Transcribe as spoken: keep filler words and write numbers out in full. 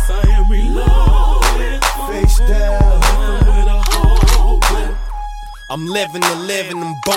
Yes, I am reloaded. Face down. With a whole clip. I'm living to live and I'm born.